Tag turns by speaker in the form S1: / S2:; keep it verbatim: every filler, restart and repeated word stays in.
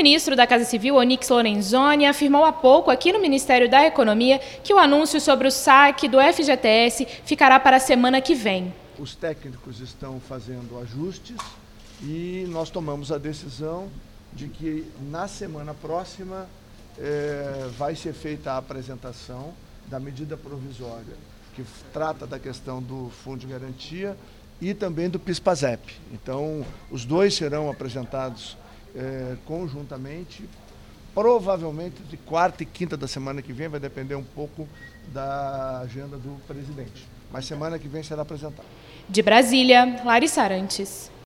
S1: ministro da Casa Civil, Onyx Lorenzoni, afirmou há pouco aqui no Ministério da Economia que o anúncio sobre o saque do F G T S ficará para a semana que vem.
S2: Os técnicos estão fazendo ajustes e nós tomamos a decisão de que na semana próxima é, vai ser feita a apresentação da medida provisória que trata da questão do Fundo de Garantia e também do PIS/PASEP. Então, os dois serão apresentados é, conjuntamente, provavelmente de quarta e quinta da semana que vem, vai depender um pouco da agenda do presidente. Mas semana que vem será apresentado.
S1: De Brasília, Larissa Arantes.